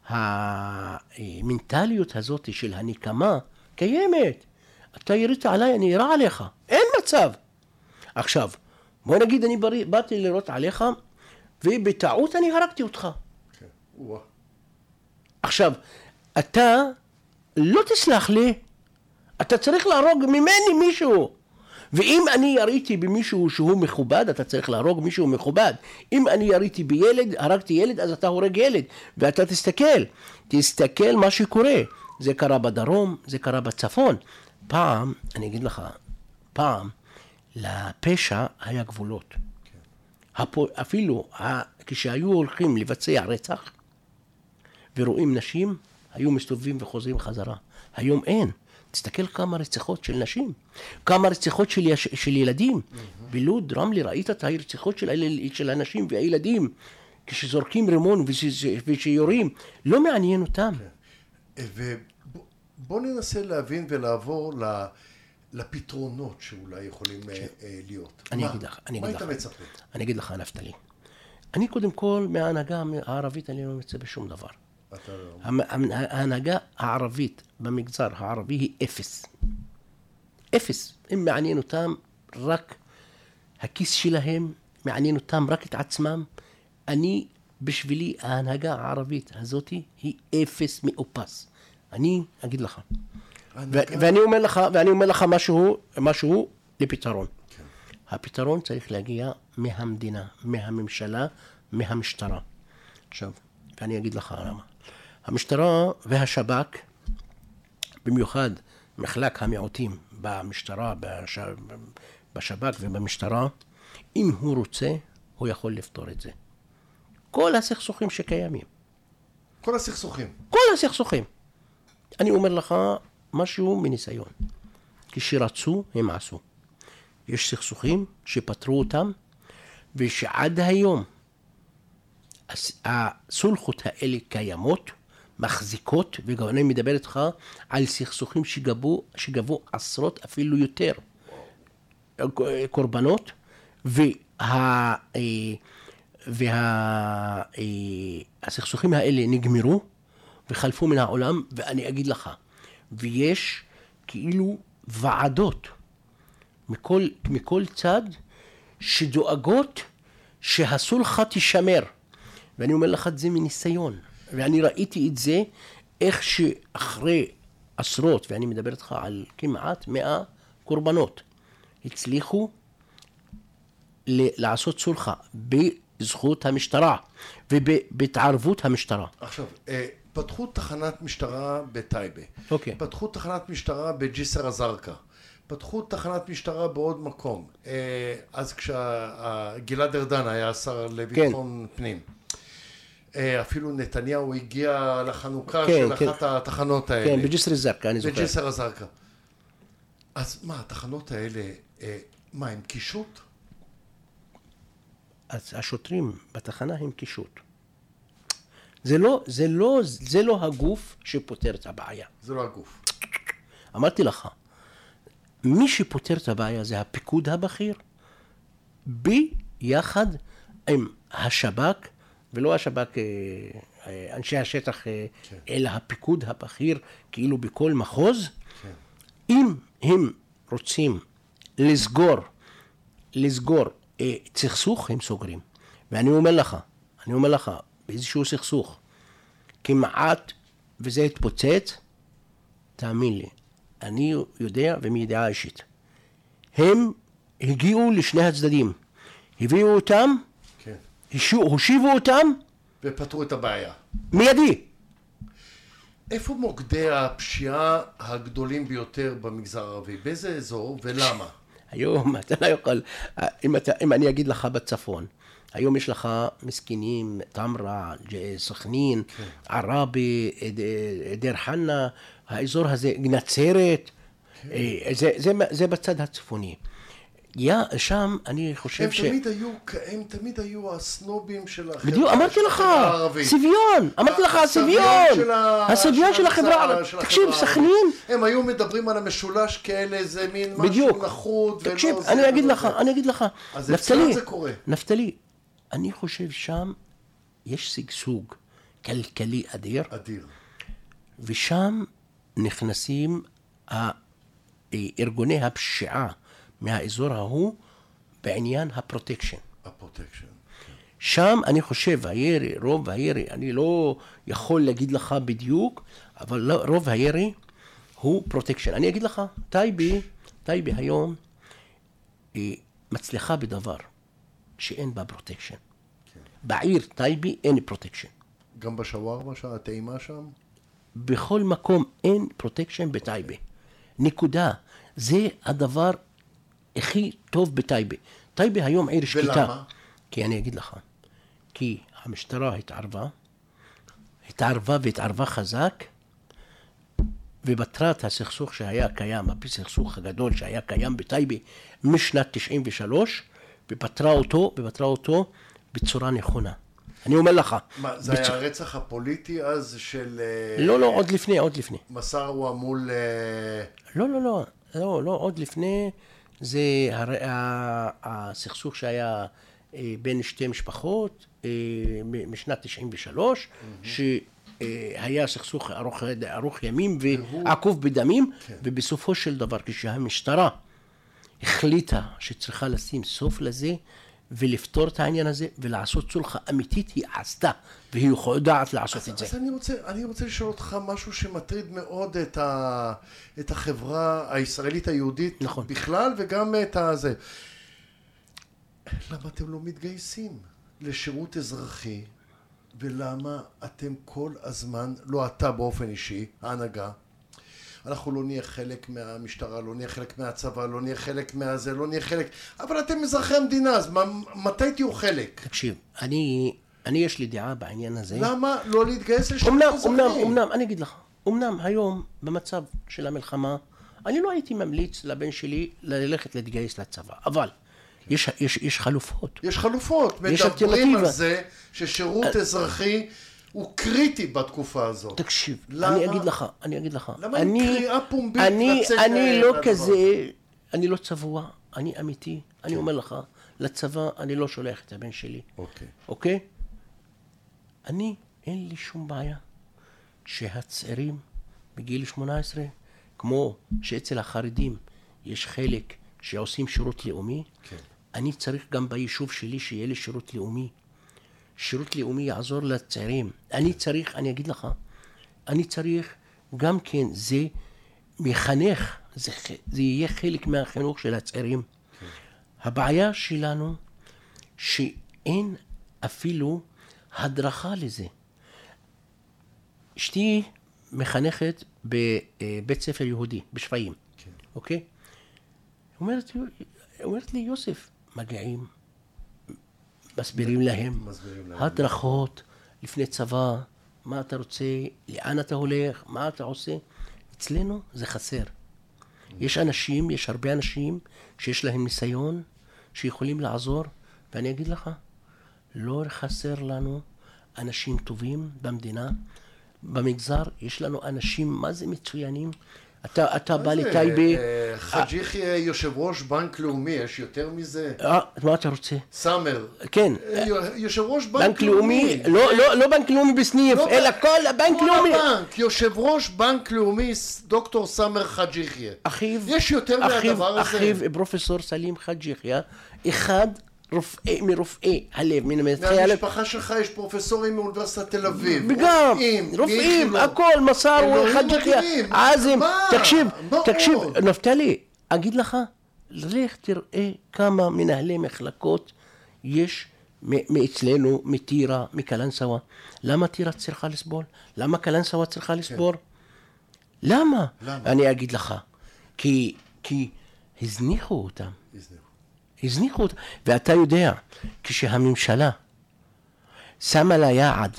המנטליות הזאת של הנקמה קיימת. אתה ירית עליי, אני ירע עליך. אין מצב. עכשיו, בוא נגיד אני בריא, באתי לראות עליך, ובטעות אני הרגתי אותך. כן. וואו. עכשיו, אתה לא תסלח לי, אתה צריך להרוג ממני מישהו. ואם אני יריתי במישהו שהוא מכובד, אתה צריך להרוג מישהו מכובד. אם אני יריתי בילד, הרגתי ילד, אז אתה הורג ילד. ואתה תסתכל, תסתכל מה שקורה. זה קרה בדרום, זה קרה בצפון. פעם, אני אגיד לך, פעם, לפשע היה גבולות. הפו, אפילו כשהיו הולכים לבצע רצח, ורואים נשים, היו מסתובבים וחוזרים חזרה. היום אין. תסתכל כמה רציחות של נשים, כמה רציחות של, יש, של ילדים. Mm-hmm. בלוד, רמלי, ראית את הרציחות של, של הנשים והילדים, כשזורקים רימון ושיורים, לא מעניין אותם. Okay. ובוא ננסה להבין ולעבור לפתרונות שאולי יכולים okay. להיות. אני מה, אגיד לך, אני מה אגיד היית לך, מצפה? אני אגיד לך, נפתלי. אני קודם כל, מההנהגה הערבית, אני לא מצפה שום דבר. ההנהגה הערבית במגזר הערבי היא אפס. אפס. הם מעניין אותם רק הכיס שלהם, מעניין אותם רק את עצמם. אני, בשבילי, ההנהגה הערבית הזאת היא אפס מאופס. אני אגיד לך. ו- ואני אומר לך, ואני אומר לך משהו, משהו לפתרון. כן. הפתרון צריך להגיע מהמדינה, מהממשלה, מהמשטרה. עכשיו, ואני אגיד לך למה. המשטרה והשב"כ, במיוחד מחלק המיעוטים במשטרה, בשב"כ ובמשטרה, אם הוא רוצה, הוא יכול לפתור את זה. כל הסכסוכים שקיימים. כל הסכסוכים. כל הסכסוכים. אני אומר לך משהו מניסיון. כשרצו, הם עשו. יש סכסוכים שפתרו אותם, ושעד היום הסולחות האלה קיימות, מחזיקות, וגם אני מדבר איתך על סכסוכים שגבו, שגבו עשרות אפילו יותר קורבנות, וה, וה, הסכסוכים האלה נגמרו וחלפו מן העולם, ואני אגיד לך, ויש כאילו ועדות מכל, מכל צד שדואגות שהסולחה תישמר. ואני אומר לך את זה מניסיון, ואני ראיתי את זה, איך שאחרי עשרות, ואני מדבר איתך על כמעט מאה קורבנות, הצליחו ל- לעשות סולחה בזכות המשטרה, ובהתערבות המשטרה. עכשיו, פתחו תחנת משטרה בטייבה, אוקיי. פתחו תחנת משטרה בג'יסר א-זרקא, פתחו תחנת משטרה בעוד מקום, אז כשגלעד ארדן היה שר לביטחון כן. פנים. אפילו נתניהו הגיע לחנוכה כן, של כן. אחת התחנות האלה. כן, בג'יסר א-זרקא, אני זוכר. בג'יסר א-זרקא. אז מה, התחנות האלה, מה, הם קישוט? אז השוטרים בתחנה הם קישוט. זה לא, זה לא, זה לא הגוף שפותר את הבעיה. זה לא הגוף. אמרתי לך, מי שפותר את הבעיה זה הפיקוד הבכיר, ביחד עם השב"כ, ולא השב"כ, אנשי השטח, כן. אלא הפיקוד הבכיר, כאילו בכל מחוז. כן. אם הם רוצים לסגור, לסגור סכסוך, הם סוגרים. ואני אומר לך, אני אומר לך, באיזשהו סכסוך, כמעט, וזה התפוצץ, תאמין לי, אני יודע ומידיעה אישית. הם הגיעו לשני הצדדים, הביאו אותם, כן. הושיבו אותם, ופתרו את הבעיה. מיידי. איפה מוקדי הפשיעה הגדולים ביותר במגזר הערבי? באיזה אזור ולמה? היום אתה לא יכול, אם, אתה, אם אני אגיד לך בצפון, היום יש לך מסכנים, תמרה, סכנין, כן. עראבה, דיר חנא, האזור הזה, נצרת, אה, זה, זה, זה בצד הצפוני. יא, שם אני חושב הם ש... תמיד היו, הם תמיד היו הסנובים של החברה בדיוק, אמרתי לך, הערבית. סביון, אמרתי לך, הסביון, הסביון של החברה הערבית. תקשיב, סכנין... הם היו מדברים על המשולש כאלה, זה מין בדיוק. משהו נחות, ולא תקשיב, זה. אני אגיד ולא לך, זה. אני אגיד לך, אז נפתלי, אצלם זה קורה. נפתלי, אני חושב שם יש שגשוג כלכלי אדיר, אדיר. ושם נכנסים ה- ארגוני הפשיעה מהאזור ההוא בעניין הפרוטקשן. הפרוטקשן. שם אני חושב, הירי, רוב הירי, אני לא יכול להגיד לך בדיוק, אבל לא, רוב הירי הוא פרוטקשן. אני אגיד לך, טייבי, טייבי היום היא מצליחה בדבר שאין בה פרוטקשן. בעיר טייבי אין פרוטקשן. גם בשווארמה, הטעימה שם? בכל מקום אין פרוטקשן בטייבה. נקודה. זה הדבר הכי טוב בטייבה. טייבה היום עיר שקטה. ולמה? כי אני אגיד לך. כי המשטרה התערבה, התערבה והתערבה חזק, ובטרה את הסכסוך שהיה קיים, הסכסוך הגדול שהיה קיים בטייבה משנת תשעים ושלוש, ופתרה אותו, ופתרה אותו בצורה נכונה. אני אומר לך. מה, זה בצ... היה הרצח הפוליטי אז של... לא, לא, עוד לפני, עוד לפני. מסארווה מול... לא, לא, לא, לא, לא, עוד לפני, זה הר... הסכסוך שהיה בין שתי משפחות, משנת תשעים ושלוש, שהיה סכסוך ארוך, ארוך ימים ועקוב בדמים, ובסופו של דבר, כשהמשטרה החליטה שצריכה לשים סוף לזה, ולפתור את העניין הזה, ולעשות סולחה אמיתית, היא עשתה, והיא יודעת לעשות אז, את זה. אז אני רוצה, אני רוצה לשאול אותך משהו שמטריד מאוד את, ה, את החברה הישראלית היהודית, נכון. בכלל, וגם את הזה. למה אתם לא מתגייסים לשירות אזרחי, ולמה אתם כל הזמן, לא אתה באופן אישי, ההנהגה, אנחנו לא נהיה חלק מהמשטרה, לא נהיה חלק מהצבא, לא נהיה חלק מהזה, לא נהיה חלק... אבל אתם אזרחי המדינה, אז מה, מתי תהיו חלק? תקשיב, אני, אני יש לי דעה בעניין הזה. למה לא להתגייס לשירות אמנם, אזרחי? אמנם, אמנם, אני אגיד לך, אמנם היום, במצב של המלחמה, אני לא הייתי ממליץ לבן שלי ללכת להתגייס לצבא, אבל יש, יש, יש חלופות. יש חלופות, יש מדברים אלטרנטיבה. על זה ששירות אזרחי הוא קריטי בתקופה הזאת. תקשיב, למה? אני אגיד לך, אני אגיד לך. למה אני, עם קריאה פומבית אני, לצאת אני לא מהדבר כזה, הזה? אני לא צבוע, אני אמיתי, אני אומר לך, לצבא אני לא שולח את הבן שלי. אוקיי. אוקיי? אני, אין לי שום בעיה שהצעירים בגיל שמונה עשרה, כמו שאצל החרדים יש חלק שעושים שירות לאומי, כן. אני צריך גם ביישוב שלי שיהיה לי שירות לאומי. שירות לאומי יעזור לצעירים. אני צריך, אני אגיד לך, אני צריך גם כן, זה מחנך, זה, זה יהיה חלק מהחינוך של הצעירים. כן. הבעיה שלנו שאין אפילו הדרכה לזה. אשתי מחנכת בבית ספר יהודי, בשפיים, כן. אוקיי? אומרת, אומרת לי, יוסף, מגיעים, מסבירים להם, מסבירים להם, הדרכות, לפני צבא, מה אתה רוצה, לאן אתה הולך, מה אתה עושה. אצלנו זה חסר. יש אנשים, יש הרבה אנשים שיש להם ניסיון, שיכולים לעזור, ואני אגיד לך, לא חסר לנו אנשים טובים במדינה. במגזר יש לנו אנשים, מה זה מצוינים? אתה, אתה בא לטייבה... חאג' יחיא יושב ראש בנק לאומי, יש יותר מזה? אה, מה אתה רוצה? סאמר. כן. יושב ראש בנק לאומי, לא בנק לאומי בסניף, אלא כל הבנק לאומי. יושב ראש בנק לאומי, דוקטור סאמר חאג' יחיא. אחיו, יש יותר מהדבר הזה. אחיו, פרופסור סלים חאג' יחיא, אחד רופאי, מרופאי הלב, מנתחי הלב. מהמשפחה שלך יש פרופסורים מאוניברסיטת תל אביב. וגם, רופאים, הכל, מסר, חאג' יחיא, עזים. תקשיב, תקשיב, נפתלי, אגיד לך, לך תראה כמה מנהלי מחלקות יש מאצלנו, מטירה, מקלנסווה. למה טירה צריכה לסבול? למה קלנסווה צריכה לסבול? למה? אני אגיד לך, כי הזניחו אותם. הזניחו אותם. ואתה יודע, כשהממשלה שמה לה יעד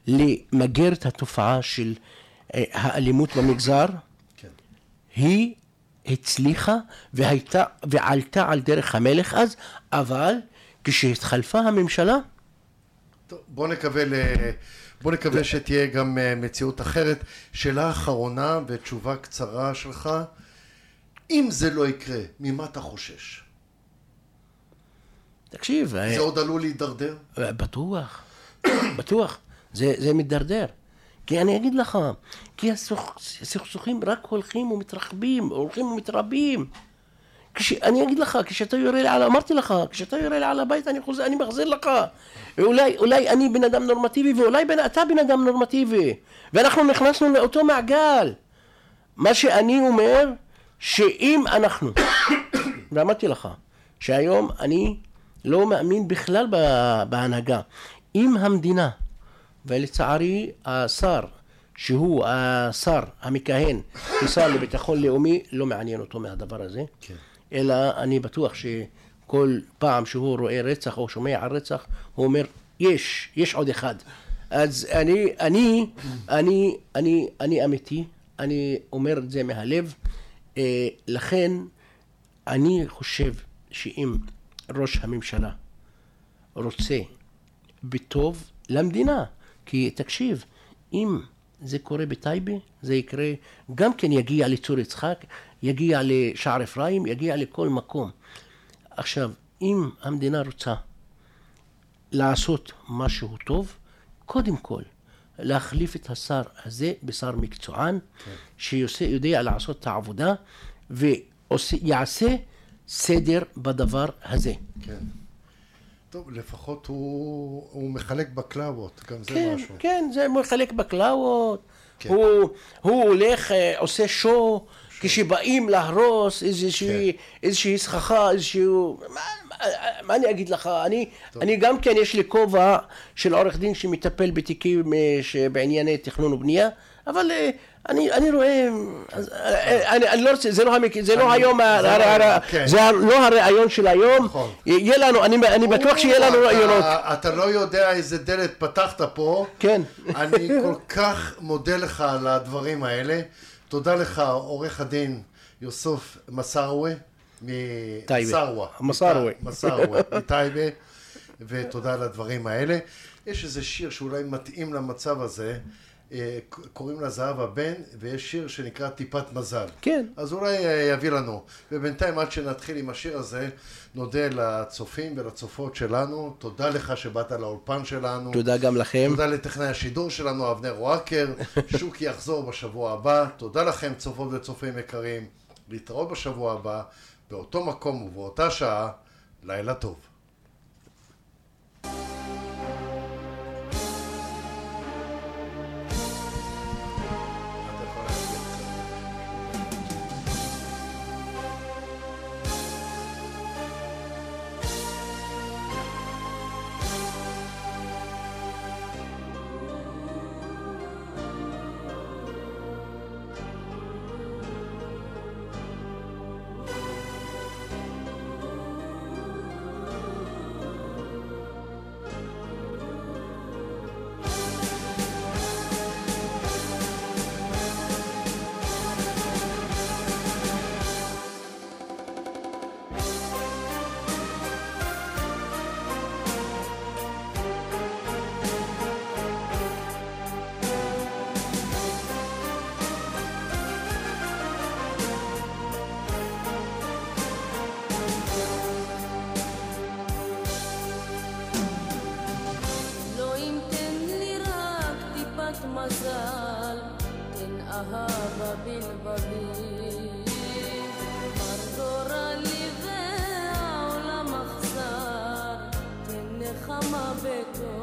למגר את התופעה של האלימות במגזר, היא הצליחה והייתה, ועלתה על דרך המלך אז, אבל כשהתחלפה הממשלה, טוב, בוא נקווה, ל... בוא נקווה שתהיה גם מציאות אחרת. שאלה אחרונה ותשובה קצרה שלך, אם זה לא יקרה, ממה אתה חושש? תקשיב, זה עוד עלול להידרדר? בטוח, בטוח, זה, זה מתדרדר. כי אני אגיד לך, כי הסכסוכים רק הולכים ומתרחבים, הולכים ומתרבים. כש, אני אגיד לך, כשאתה יורה לי על, אמרתי לך, כשאתה יורה לי על הבית, אני חוזר, אני מחזיר לך. אולי, אולי אני בן אדם נורמטיבי, ואולי בן, אתה בן אדם נורמטיבי. ואנחנו נכנסנו לאותו מעגל. מה שאני אומר, שאם אנחנו, ואמרתי לך, שהיום אני לא מאמין בכלל בהנהגה. אם המדינה, ולצערי השר, שהוא השר המכהן, כשר לביטחון לאומי, לא מעניין אותו מהדבר הזה. כן. אלא אני בטוח שכל פעם שהוא רואה רצח או שומע על רצח, הוא אומר, יש, יש עוד אחד. אז אני, אני, אני, אני, אני אמיתי, אני אומר את זה מהלב. אה, לכן אני חושב שאם ראש הממשלה רוצה בטוב למדינה, כי תקשיב, אם זה קורה בטייבה, זה יקרה, גם כן יגיע לצור יצחק, יגיע לשער אפרים, יגיע לכל מקום. עכשיו, אם המדינה רוצה לעשות משהו טוב, קודם כל, להחליף את השר הזה בשר מקצוען, כן. שיודע לעשות את העבודה, ויעשה סדר בדבר הזה. כן. טוב, לפחות הוא, הוא מחלק בקלאות, גם זה כן, משהו. כן, זה מחלק בקלאות, כן. הוא, הוא הולך, עושה שואו, כשבאים להרוס איזושהי, כן. איזושהי סככה, איזשהו, מה, מה, מה אני אגיד לך, אני, אני גם כן יש לי כובע של עורך דין שמטפל בתיקים בענייני תכנון ובנייה, אבל אני, אני רואה, אז, אני, אני לא רוצה, זה לא המקרה, זה לא היום, זה לא הרעיון של היום, יהיה לנו, אני, אני בטוח שיהיה לנו רעיונות. אתה לא יודע איזה דלת פתחת פה, כן. אני כל כך מודה לך על הדברים האלה, תודה לך עורך הדין יוסף מסארווה, מסארווה, מסארווה, מסארווה, מטייבה, ותודה על הדברים האלה. יש איזה שיר שאולי מתאים למצב הזה, קוראים לה זהב הבן, ויש שיר שנקרא טיפת מזל. כן. אז אולי יביא לנו. ובינתיים עד שנתחיל עם השיר הזה, נודה לצופים ולצופות שלנו. תודה לך שבאת לאולפן שלנו. תודה גם לכם. תודה לטכנאי השידור שלנו, אבנר וואקר. שוקי יחזור בשבוע הבא. תודה לכם צופות וצופים יקרים. להתראות בשבוע הבא, באותו מקום ובאותה שעה. לילה טוב. מזל, תן אהבה בלבבי, מר גורלי והעולם אכזר, תן נחמה בטוב.